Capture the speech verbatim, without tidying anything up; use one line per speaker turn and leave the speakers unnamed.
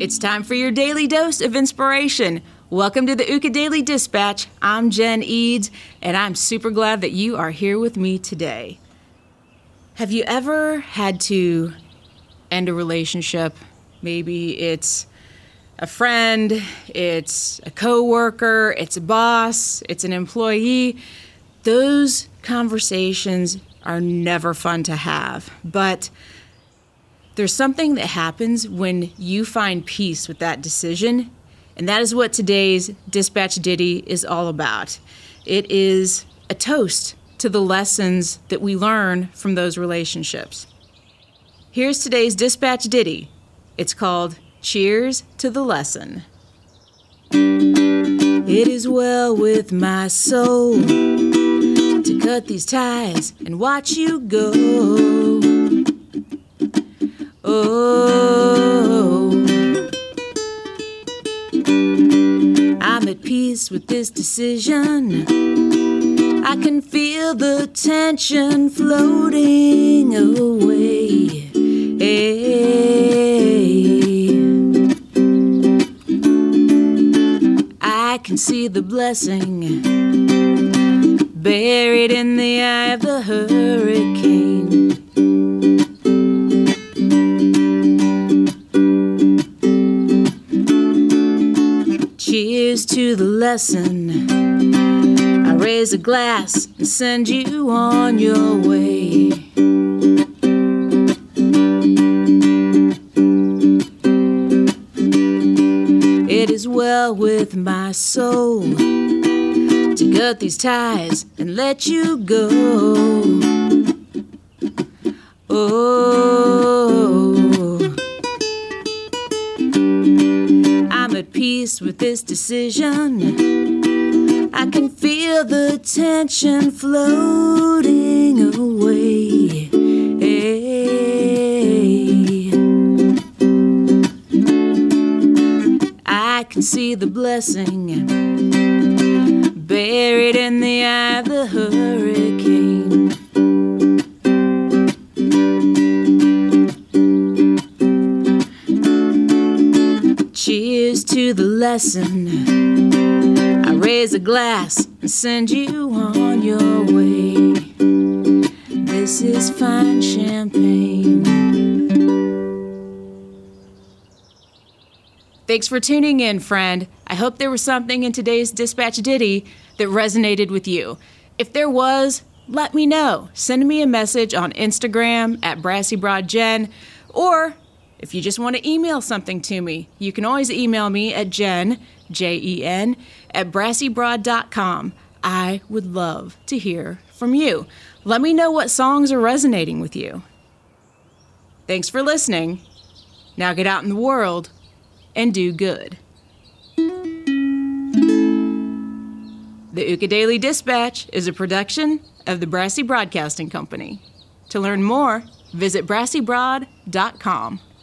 It's time for your daily dose of inspiration. Welcome to the U K Daily Dispatch. I'm Jen Eads, and I'm super glad that you are here with me today. Have you ever had to end a relationship? Maybe it's a friend, it's a coworker, it's a boss, it's an employee. Those conversations are never fun to have, but there's something that happens when you find peace with that decision, and that is what today's Dispatch Ditty is all about. It is a toast to the lessons that we learn from those relationships. Here's today's Dispatch Ditty. It's called Cheers to the Lesson. It is well with my soul to cut these ties and watch you go. Oh, I'm at peace with this decision. I can feel the tension floating away. I can see the blessing buried in the eye of the hurricane. Cheers to the lesson. I raise a glass and send you on your way. It is well with my soul to cut these ties and let you go. Oh, I'm at peace with this decision. I can feel the tension floating away. I can see the blessing buried in the eye of the hurricane. Cheers to the lesson. I raise a glass and send you on your way. This is fine champagne. Thanks for tuning in, friend. I hope there was something in today's Dispatch Ditty that resonated with you. If there was, let me know. Send me a message on Instagram at BrassyBroadJen, or if you just want to email something to me, you can always email me at Jen, J E N, at brassybroad dot com. I would love to hear from you. Let me know what songs are resonating with you. Thanks for listening. Now get out in the world and do good. The U K Daily Dispatch is a production of the Brassy Broadcasting Company. To learn more, visit brassy broad dot com.